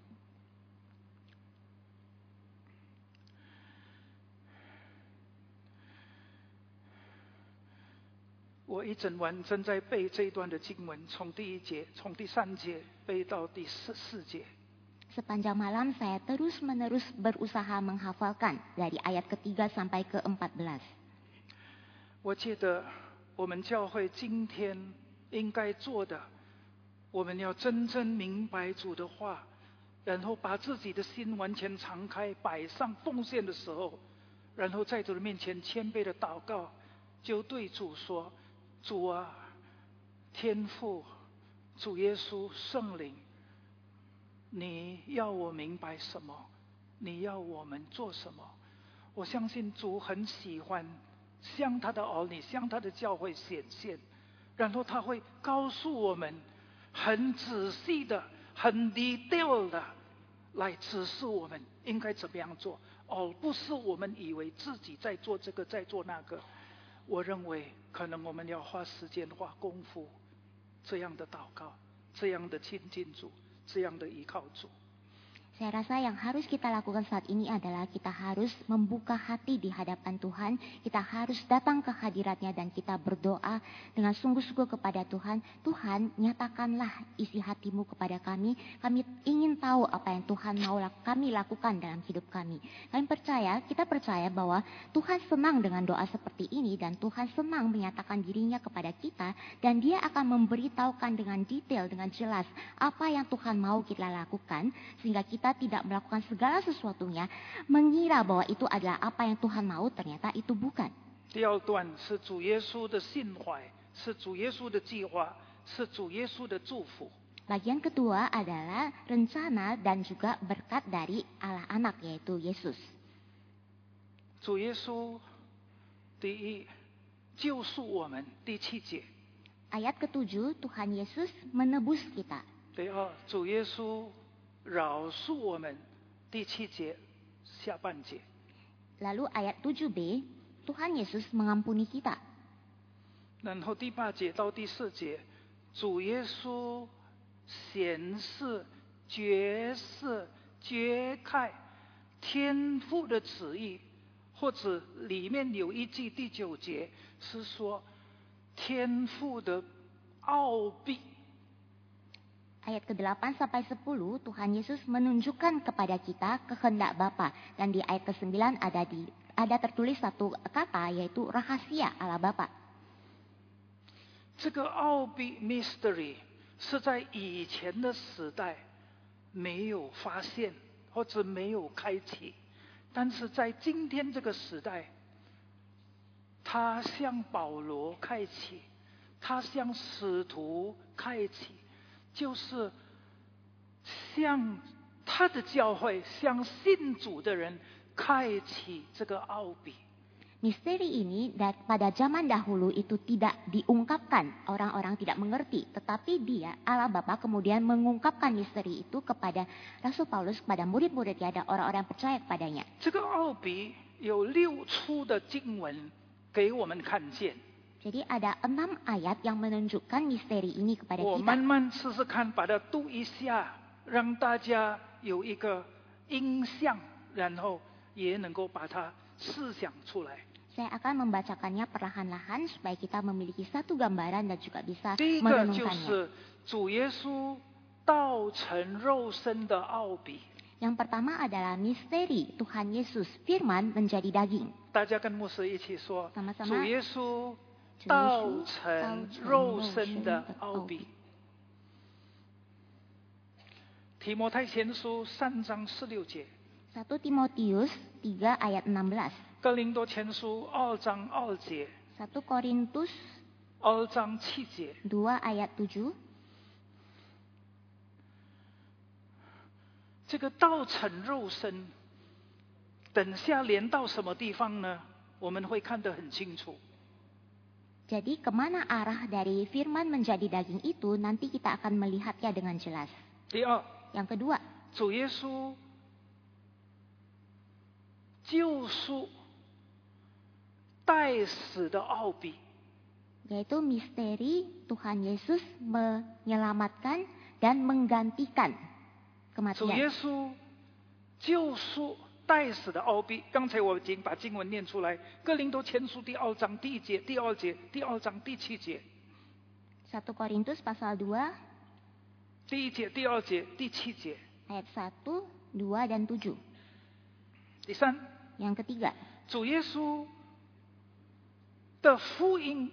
我一整晚正在背这一段的经文，从第一节，从第三节背到第四四节。 Sepanjang malam saya terus-menerus berusaha menghafalkan dari ayat ketiga sampai ke empat belas. 我觉得我们教会今天应该做的，我们要真正明白主的话，然后把自己的心完全敞开，摆上奉献的时候，然后在主的面前谦卑的祷告，就对主说：“主啊，天父，主耶稣，圣灵。” 你要我明白什么？你要我们做什么？我相信主很喜欢向他的儿女、向他的教会显现，然后他会告诉我们，很仔细的、很detail的来指示我们应该怎么样做，而不是我们以为自己在做这个、在做那个。我认为，可能我们要花时间、花功夫，这样的祷告，这样的亲近主。 这样的依靠主。 Saya rasa yang harus kita lakukan saat ini adalah kita harus membuka hati di hadapan Tuhan. Kita harus datang ke hadirat-Nya dan kita berdoa dengan sungguh-sungguh kepada Tuhan. Tuhan, nyatakanlah isi hatimu kepada kami. Kami ingin tahu apa yang Tuhan mau kami lakukan dalam hidup kami. Kami percaya, kita percaya bahwa Tuhan senang dengan doa seperti ini dan Tuhan senang menyatakan dirinya kepada kita dan Dia akan memberitahukan dengan detail, dengan jelas apa yang Tuhan mau kita lakukan sehingga kita Kita tidak melakukan segala sesuatunya, mengira bahwa itu adalah apa yang Tuhan mau, ternyata itu bukan. 第二段是主耶稣的心怀，是主耶稣的计划，是主耶稣的祝福。 Bagian kedua adalah rencana dan juga berkat dari Allah Anak, yaitu Yesus. 主耶稣第一救赎我们，第七节。 Ayat ketujuh, Tuhan Yesus menebus kita. 第二，主耶稣 饶恕我们，第七节下半节。 Lalu ayat tujuh b, Tuhan Yesus mengampuni kita. 然后第八节到第四节，主耶稣显示、揭示、揭开天父的旨意，或者里面有一句第九节是说天父的奥秘。 Ayat ke-delapan sampai sepuluh, Tuhan Yesus menunjukkan kepada kita kehendak Bapa. Dan di ayat ke-sembilan ada di ada tertulis satu kata, yaitu rahasia Allah Bapa. 这个奥秘 mystery 是在以前的时代没有发现或者没有开启，但是在今天这个时代，它向保罗开启，它向使徒开启。 就是向他的教会、向信主的人开启这个奥秘。 Misteri ini pada zaman dahulu itu tidak diungkapkan, orang-orang tidak mengerti. Tetapi dia, Allah Bapa kemudian mengungkapkan misteri itu kepada Rasul Paulus, kepada murid-muridnya dan orang-orang yang percaya kepadanya. 这个奥秘有六处的经文给我们看见。 Jadi ada enam ayat yang menunjukkan misteri ini kepada 我 kita. 慢慢试试看，把它读一下，让大家有一个印象，然后也能够把它思想出来。 Saya akan membacakannya perlahan-lahan supaya kita memiliki satu gambaran dan juga bisa 第一个就 merenungkannya. 是主耶稣道成肉身的奥秘。 Yang pertama adalah misteri Tuhan Yesus, Firman menjadi daging. 大家跟牧师一起说， Sama-sama. 主耶稣道成肉身的奥秘。提摩太前书三章十六节。 satu Timotius tiga ayat enam belas. 哥林多前书二章二节。 satu Korintus 二章七节。 dua ayat tujuh. 这个道成肉身，等下连到什么地方呢？ 我们会看得很清楚。 Jadi kemana arah dari firman menjadi daging itu nanti kita akan melihatnya dengan jelas. 第二， Yang kedua, 主耶稣救赎代死的奥秘， yaitu misteri Tuhan Yesus menyelamatkan dan menggantikan 主耶 kematian. 稣救赎代死的奥秘。刚才我已经把经文念出来，《哥林多前书》第二章第一节、第二节、第二章第七节、 satu Korintus pasal dua 第一节、第二节、第七节。 ayat satu, dua, dan tujuh. 第三， Yang ketiga, 主耶稣的福音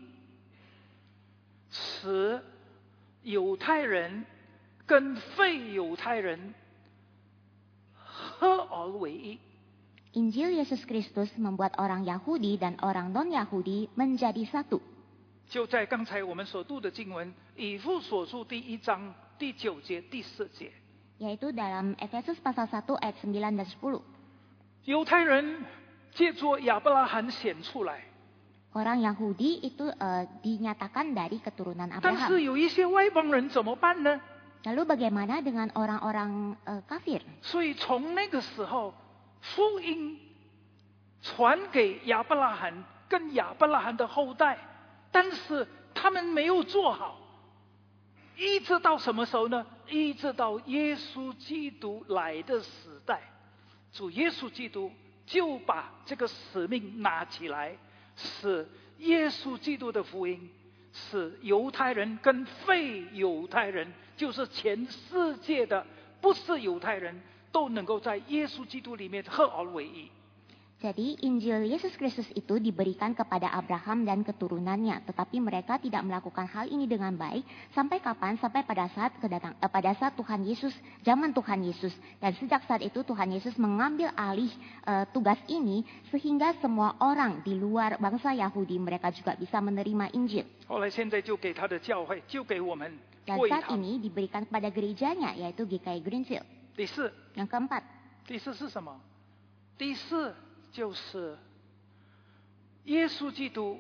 使犹太人跟非犹太人合而为一。 Injil Yesus Kristus membuat orang Yahudi dan orang non-Yahudi menjadi satu. 就在刚才我们所读的经文，以弗所书第一章第九节、第十节， Yaitu dalam Efesus pasal satu ayat sembilan dan sepuluh. 犹太人借着亚伯拉罕显出来， Orang Yahudi itu eh, dinyatakan dari keturunan 但是 Abraham. 有一些外邦人怎么办呢？ Lalu bagaimana dengan orang-orang eh, kafir? 所以从那个时候，福音传给亚伯拉罕跟亚伯拉罕的后代，但是他们没有做好，一直到什么时候呢？一直到耶稣基督来的时代，主耶稣基督就把这个使命拿起来，使耶稣基督的福音，使犹太人跟非犹太人，就是全世界的不是犹太人，都能够在耶稣基督里面合而为一。 Jadi Injil Yesus Kristus itu diberikan kepada Abraham dan keturunannya, tetapi mereka tidak melakukan hal ini dengan baik. Sampai kapan? Sampai pada saat kedatang, eh, pada saat Tuhan Yesus, zaman Tuhan Yesus. Dan sejak saat itu Tuhan Yesus mengambil alih eh, tugas ini sehingga semua orang di luar bangsa Yahudi mereka juga bisa menerima Injil. 后来现在就给他的教会，就给我们 Dan 会 saat 堂。 ini diberikan kepada gerejanya, yaitu G K I Greenfield. 第四， Yang keempat, 第四是什么？第四就是耶稣基督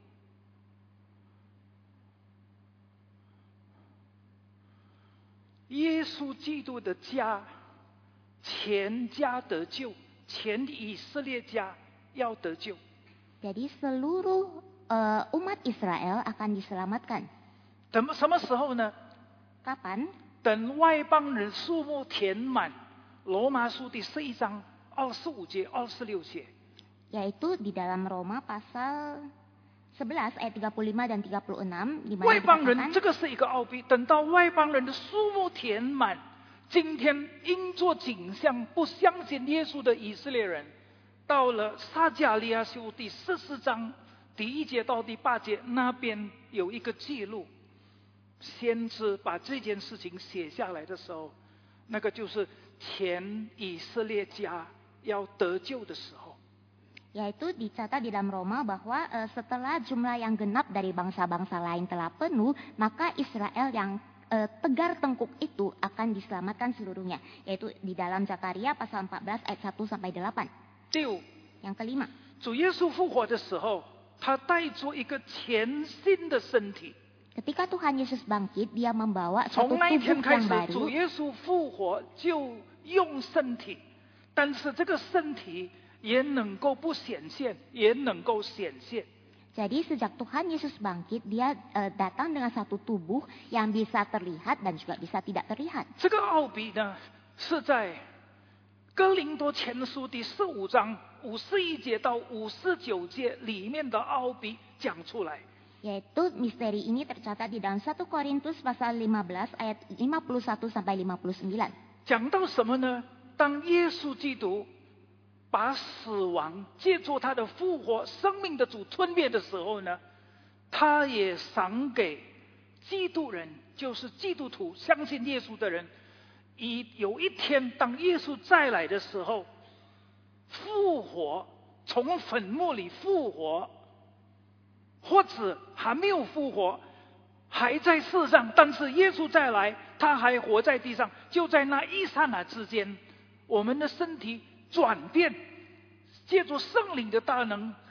耶稣基督的家，全家得救，全以色列家要得救。 jadi seluruh eh, umat Israel akan diselamatkan. 等什么时候呢？ Kapan? 等外邦人数目填满，罗马书第十一章二十五节、二十六节。 Yaitu di dalam Roma pasal sebelas ayat tiga puluh lima dan tiga puluh enam di mana 外邦人 dikatakan, 这个是一个奥秘，等到外邦人的数目填满，今天因作景象不相信耶稣的以色列人，到了撒迦利亚书第十四章第一节到第八节那边有一个记录，先知把这件事情写下来的时候，那个就是全以色列家要得救的时候。 yaitu dicatat di dalam Roma bahwa eh, setelah jumlah yang genap dari bangsa-bangsa lain telah penuh, maka Israel yang eh, tegar tengkuk itu akan diselamatkan seluruhnya. Yaitu di dalam Zakaria pasal empat belas ayat satu sampai delapan. 第五， Yang kelima, 主耶稣复活的时候，他带着一个全新的身体。 ketika Tuhan Yesus bangkit, dia membawa satu 从那一 tubuh 天开 yang 始， baru. 主耶稣复活就用身体，但是这个身体也能够不显现，也能够显现。 Jadi sejak Tuhan Yesus bangkit, dia eh, datang dengan satu tubuh yang bisa terlihat dan juga bisa tidak terlihat. 这个奥比呢，是在哥林多前书第十五章五十一节到五十九节里面的奥比讲出来。 Yaitu misteri ini tercatat di dalam satu Korintus pasal lima belas ayat lima puluh satu sampai lima puluh sembilan. 讲到什么呢？当耶稣基督把死亡借助他的复活生命的主吞灭的时候呢，他也赏给基督人，就是基督徒相信耶稣的人，以有一天当耶稣再来的时候，复活，从坟墓里复活，或者还没有复活，还在世上，但是耶稣再来，他还活在地上，就在那一刹那之间，我们的身体转变，借助圣灵的大能，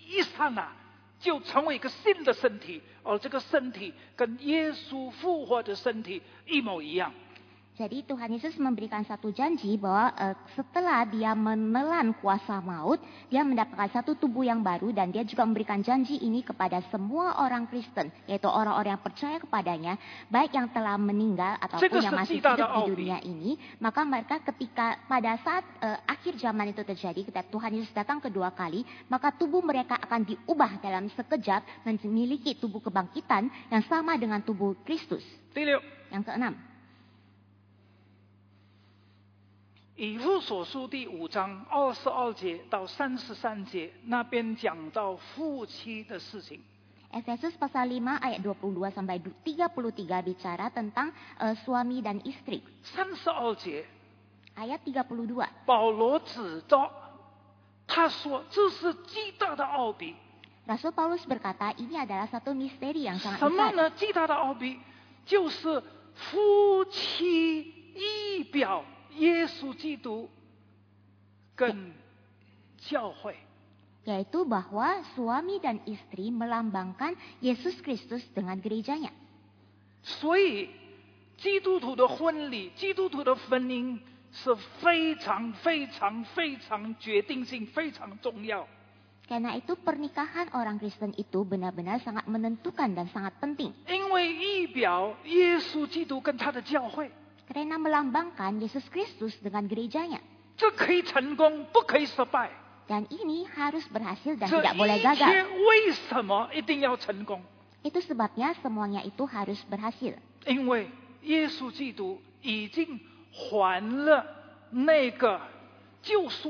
一刹那就成为一个新的身体，而这个身体跟耶稣复活的身体一模一样。 Jadi Tuhan Yesus memberikan satu janji bahwa uh, setelah dia menelan kuasa maut, dia mendapatkan satu tubuh yang baru, dan dia juga memberikan janji ini kepada semua orang Kristen, yaitu orang-orang yang percaya kepadanya, baik yang telah meninggal ataupun yang masih hidup di dunia ini. Maka mereka ketika pada saat uh, akhir zaman itu terjadi, ketika Tuhan Yesus datang kedua kali, maka tubuh mereka akan diubah dalam sekejap memiliki tubuh kebangkitan yang sama dengan tubuh Kristus. Yang keenam. 以弗所书第五章二十二节到三十三节，那边讲到夫妻的事情。 Efesus pasal lima ayat dua puluh dua sampai tiga puluh tiga bicara tentang uh, suami dan istri. 三十二节 Ayat tiga puluh dua. 保罗指着他说这是极大的奥秘。 Rasul Paulus berkata ini adalah satu misteri yang sangat 什么 besar. 呢？极大的奥秘就是夫妻意表耶稣基督跟教会。 Yaitu bahwa suami dan istri melambangkan Yesus Kristus dengan gerejanya. 所以基督徒的婚礼，基督徒的婚姻是非常非常非常决定性、非常重要。 Karena itu pernikahan orang Kristen itu benar-benar sangat menentukan dan sangat penting. 因为意表耶稣基督跟他的教会， Karena melambangkan Yesus Kristus dengan gerejanya. 这可以成功，不可以失败。 Dan ini harus berhasil dan 这 tidak boleh 一切 gagal. 为什么一定要成功？ Itu sebabnya semuanya itu harus berhasil. 因为耶稣基督已经还了那个救赎，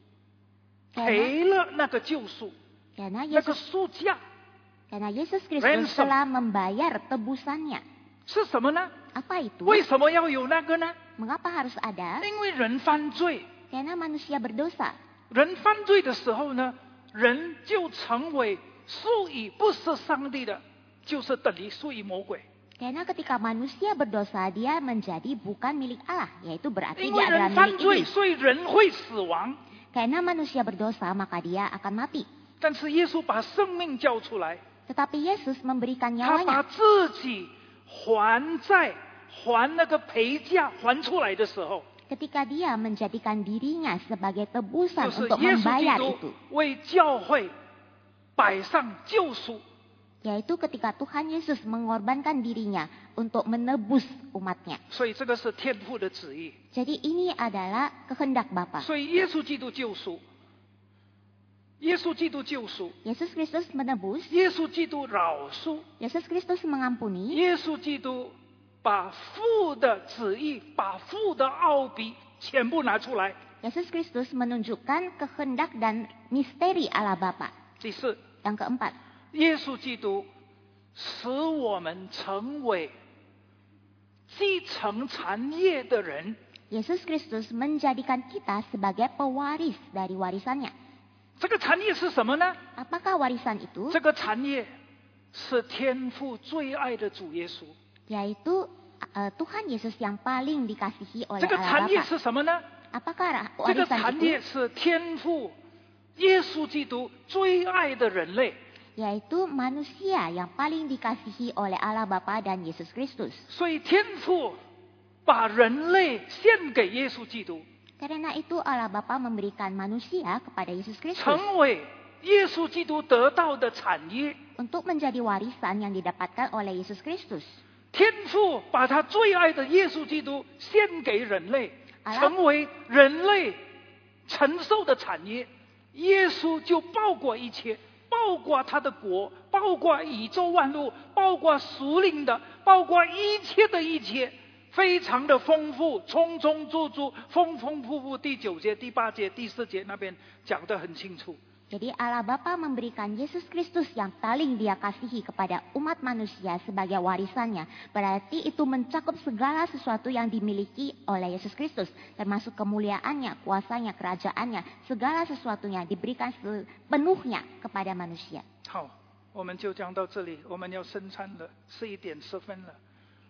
Karena, 赔了那个救赎， karena 那个 Yesus 赎价 karena Yesus Kristus Ransom. telah membayar tebusannya. 是什么呢？ Apa itu? 为什么要有那个呢？ Mengapa harus ada? 因为人犯罪， Karena manusia berdosa. 人犯罪的时候呢，人就成为属于不是上帝的，就是等于属于魔鬼。 Karena ketika manusia berdosa, dia menjadi bukan milik Allah, yaitu berarti 因 dia 为 adalah 人犯 milik 罪， iblis. 所以人会死亡。 Karena manusia berdosa, maka dia akan mati. 但是耶稣把生命交出来， Tetapi Yesus memberikan 他把 nyawanya. 自己还债、还那个赔价还出来的时候， Ketika dia menjadikan dirinya sebagai tebusan 就是 untuk 耶稣 membayar 基 itu. 督为教会摆上救赎。 Yaitu ketika Tuhan Yesus mengorbankan dirinya untuk menebus umatnya. 所以这个是天父的旨意。 Jadi ini adalah kehendak Bapa. 所以耶稣基督救赎，耶稣基督救赎， Yesus Kristus menebus, 耶稣基督饶恕， Yesus Kristus mengampuni, 耶稣基督把父的旨意、把父的奥秘全部拿出来。 Yesus Kristus menunjukkan kehendak dan misteri Allah Bapa. 第四， Yang keempat, 耶稣基督使我们成为继承产业的人。 Yesus Kristus menjadikan kita sebagai pewaris dari warisannya. 这个产业是什么呢？ Apakah warisan itu? 这个产业是天父最爱的主耶稣。 Yaitu uh, Tuhan Yesus yang paling dikasihi oleh 这个 Allah 产业 Bapa. 是什么呢？ Apakah ra- 这个 warisan 产业 itu? 是天父耶稣基督最爱的人类。 Yaitu manusia yang paling dikasihi oleh Allah Bapa dan Yesus Kristus. 所以天父把人类献给耶稣基督， Karena itu Allah Bapa memberikan manusia kepada Yesus Kristus 成为耶稣基督得到的产业。 untuk menjadi warisan yang didapatkan oleh Yesus Kristus. 天父把他最爱的耶稣基督献给人类， Allah 成为人类承受的产业。耶稣就包括一切，包括他的国，包括宇宙万物，包括属灵的，包括一切的一切，非常的丰富，充充足足，丰丰富富。第九节、第八节、第四节那边讲得很清楚。 Jadi Allah Bapa memberikan Yesus Kristus yang paling dia kasihi kepada umat manusia sebagai warisannya. Berarti itu mencakup segala sesuatu yang dimiliki oleh Yesus Kristus. Termasuk kemuliaannya, kuasanya, kerajaannya. Segala sesuatunya diberikan sepenuhnya kepada manusia. 好，我们就讲到这里，我们要生餐了，十一点十分了。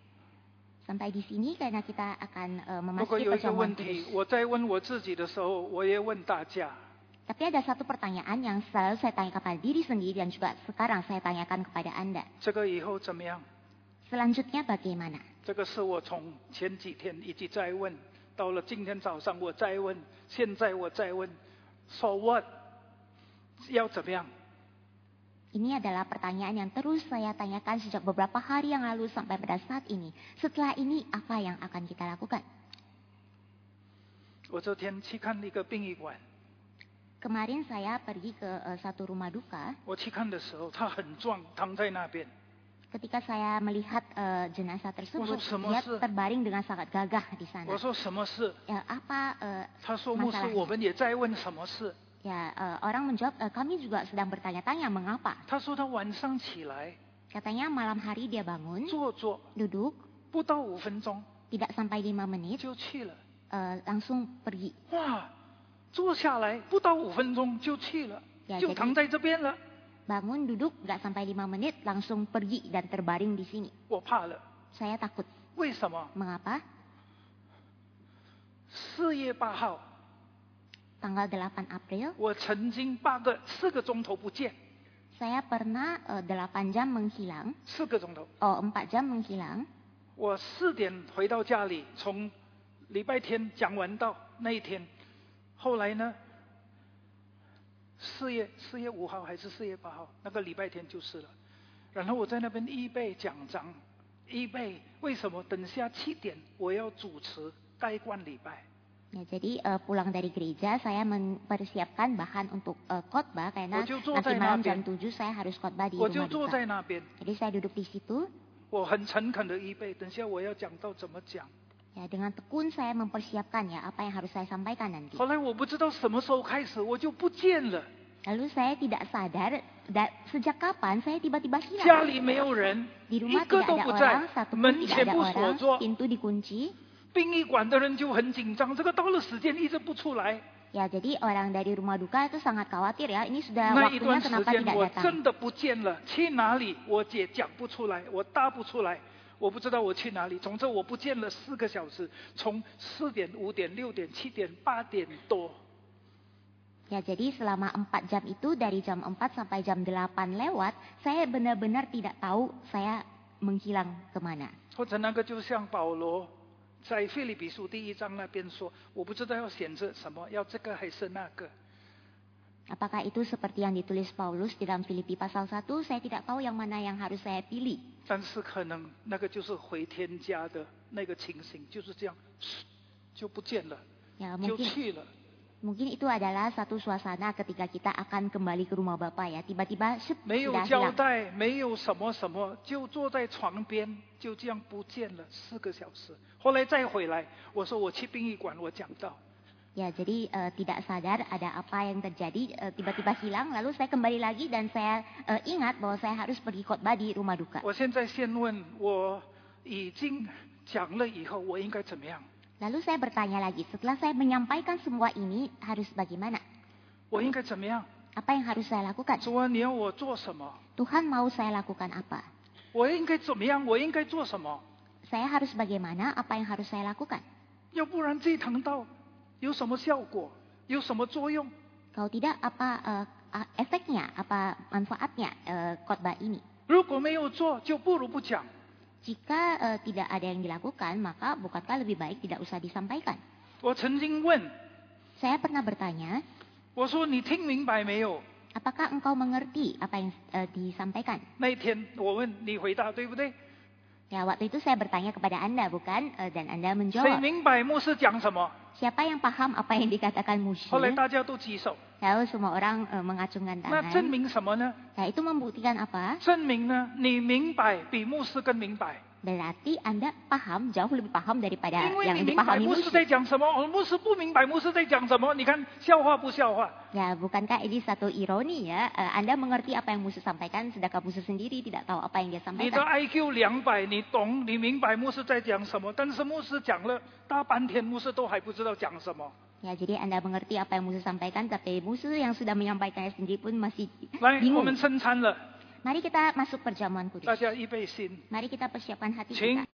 Sampai di sini karena kita akan uh, 不过 memasuki 有一个 perjamuan 问题， kudus. 我在问我自己的时候，我也问大家。 Tapi ada satu pertanyaan yang selalu saya tanyakan kepada diri sendiri dan juga sekarang saya tanyakan kepada Anda. 这个以后怎么样？ Selanjutnya bagaimana? 这个是我从前几天一直在问，到了今天早上我再问，现在我再问 ，So what？ 要怎么样？ Ini adalah pertanyaan yang terus saya tanyakan sejak beberapa hari yang lalu sampai pada saat ini. Setelah ini apa yang akan kita lakukan? 我这天去看一个殡仪馆， Kemarin saya pergi ke uh, satu rumah duka. 我去看的时候，他很壮，躺在那边。 Ketika saya melihat uh, jenazah tersebut, dia terbaring dengan sangat gagah di sana. 我说什么事？ Ya, apa uh, 他说牧师，我们也在问什么事。 Ya, uh, orang menjawab, uh, kami juga sedang bertanya-tanya mengapa. 他说他晚上起来， Katanya malam hari dia bangun, 坐坐， duduk, 不到五分钟 tidak sampai lima menit, 就去了。 uh, langsung pergi. 哇，坐下来不到五分钟就去了， Ya, 就 jadi 躺在这边了。 bangun, duduk, nggak sampai lima menit, langsung pergi dan terbaring di sini. 我怕了， Saya takut. 为什么？ Mengapa? 四月八号， Tanggal delapan April, 我曾经八个四个钟头不见， saya pernah uh, delapan jam menghilang. 四个钟头。 Oh, empat jam menghilang. 我四点回到家里，从礼拜天讲完道那一天，后来呢，四月四月五号还是四月八号，那个礼拜天就是了。然后我在那边预备讲章，预备为什么？等下七点我要主持盖棺礼拜。 Ya, jadi uh, pulang dari gereja saya mempersiapkan bahan untuk uh, khotbah karena nanti malam jam tujuh saya harus khotbah di 我就 rumah 坐 duka. 在那边， Jadi saya duduk di situ. 我很诚恳的预备，等下我要讲到怎么讲。 Ya, dengan tekun saya mempersiapkan ya apa yang harus saya sampaikan nanti. 后来我不知道什么时候开始，我就不见了， Lalu saya tidak sadar da, sejak kapan saya tiba-tiba 家 hilang. 里没有人， Di 一 rumah 个 tidak 都 ada 不 orang, 在， satu pun 门 tidak 全 ada 部锁 orang, 着。 pintu dikunci. 殡仪馆的人就很紧张，这个到了时间一直不出来。 Ya, jadi orang dari rumah duka itu sangat khawatir ya. Ini sudah 那一 waktunya 段时 kenapa 间 tidak 我 datang. 真的不见了，去哪里我也讲不出来，我答不出来，我不知道我去哪里。总之我不见了四个小时，从四点、五点、六点、七点、八点多。 Ya, jadi selama empat jam itu dari jam empat sampai jam delapan lewat, saya benar-benar tidak tahu saya menghilang kemana. 或者那个就像保罗在腓立比书第一章那边说，我不知道要选择什么，要这个还是那个。 Apakah itu seperti yang ditulis Paulus di dalam Filipi pasal satu? Saya tidak tahu yang mana yang harus saya pilih. 但是可能那个就是回天家的那个情形，就是这样，就不见了， Ya, 就 mungkin 去了。 mungkin itu adalah satu suasana ketika kita akan kembali ke rumah Bapa ya. Tiba-tiba syup, 没有 sudah 交 hilang. 代，没有什么什么，就坐在床边，就这样不见了四个小时。后来再回来，我说我去殡仪馆，我讲到， Ya, jadi uh, tidak sadar ada apa yang terjadi, uh, tiba-tiba hilang. Lalu saya kembali lagi dan saya uh, ingat bahwa saya harus pergi khotbah di rumah duka. 我现在先问，我已经讲了以后，我应该怎么样？ Lalu saya bertanya lagi, setelah saya menyampaikan semua ini harus bagaimana? 我应该怎么样？ Apa yang harus saya lakukan? 主啊，你要我做什么？ Tuhan mau saya lakukan apa? 我应该怎么样？我应该做什么？ Saya harus bagaimana? Apa yang harus saya lakukan? 要不然这堂道有什么效果？有什么作用？ Kalau tidak, apa uh, uh, efeknya? Apa manfaatnya uh, khotbah ini? 如果没有做，就不如不讲。 Jika uh, tidak ada yang dilakukan, maka bukankah lebih baik tidak usah disampaikan? 我曾经问， Saya pernah bertanya, 我说你听明白没有？ apakah engkau mengerti apa yang uh, disampaikan? 那一天我问你回答对不对？ Ya, waktu itu saya bertanya kepada Anda, bukan? Uh, dan Anda 谁 menjawab. 明白牧师讲什么？ Siapa yang paham apa yang dikatakan 后来 musyrik? 大家都举手， Lalu semua orang uh, mengacungkan 那证 tangan. 明什么呢？ Nah, itu membuktikan apa? 证明呢，你明白比牧师更明白， Berarti Anda paham, jauh lebih paham daripada 因为 yang 你明白 dipahami 牧师在 musyrik. 讲什么，哦，牧师不明白牧师在讲什么。你看笑话不笑话？ Ya, bukankah ini satu ironi ya? Uh, Anda mengerti apa yang musuh sampaikan, sedangkan musuh sendiri tidak tahu apa yang dia 你的 sampaikan. I Q 两百，你懂，你明白牧师在讲什么，但是牧师讲了大半天，牧师都还不知道讲什么。 Ya, jadi Anda mengerti apa yang musuh sampaikan, tapi musuh yang sudah menyampaikannya sendiri pun masih 来，我 bingung. 们称餐了， Mari kita masuk perjamuan 大 kudus. 家预备心。 Mari kita persiapkan hati 请 kita.